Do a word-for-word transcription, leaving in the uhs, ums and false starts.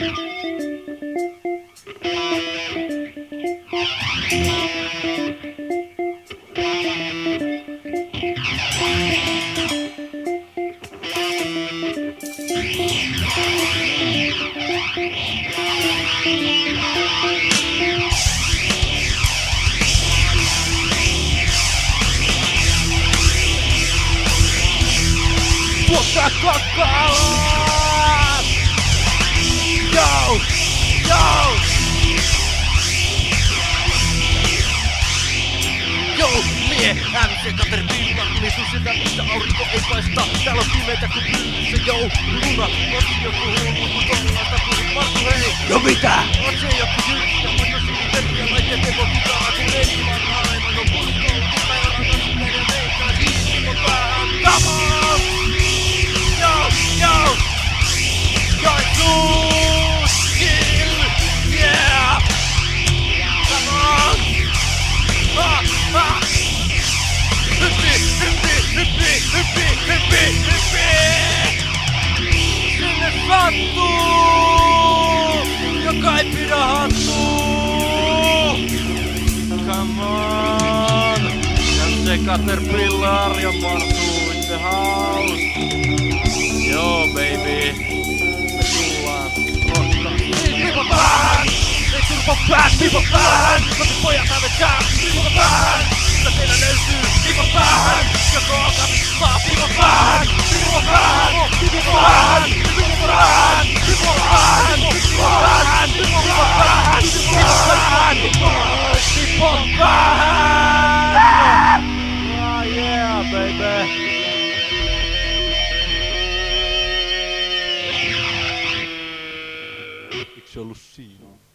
Tuottaa kakkaa! Yo! Yo! Yo! Mie! M C Caterpillar tuli susilta, missä aurinko ei paista. Täällä on pimeitä kun pyllyssä, yo! Luna! Oot joku hullu, kun tollaista puhut Markku, hei! No mitä? Oot se joku jyrkkä, mä tosin tekijä, laitteet teko kitaraa, kun ei vaan maailman on purkoon, mutta ei rakas meidän veikkaa, kiinni on päähän. Come on! Yo! Yo! Joensuus! Kill! Yeah! Come on! Ah! Ah! Hyppi! Hyppi! Hyppi! Hyppi! Hyppi! Hyppi! Sinne sattuu! Joka ei pidä hattuu! Come on! M C Caterpillar ja Marsu in the house! Joo, baby. Me tullaan rostaan. Liipa päähän! Ei turpa päähän! Liipa päähän! Kotiin pojat hävetään! Liipa päähän! Mitä teillä löytyy? Liipa päähän! Joko alkaa vitsaa? Liipa päähän! Liipa päähän! Liipa päähän! Liipa päähän! Liipa päähän! Liipa päähän! Liipa päähän! Liipa päähän! Liipa päähän! Ah yeah, baby! Eikö se ollut siinä?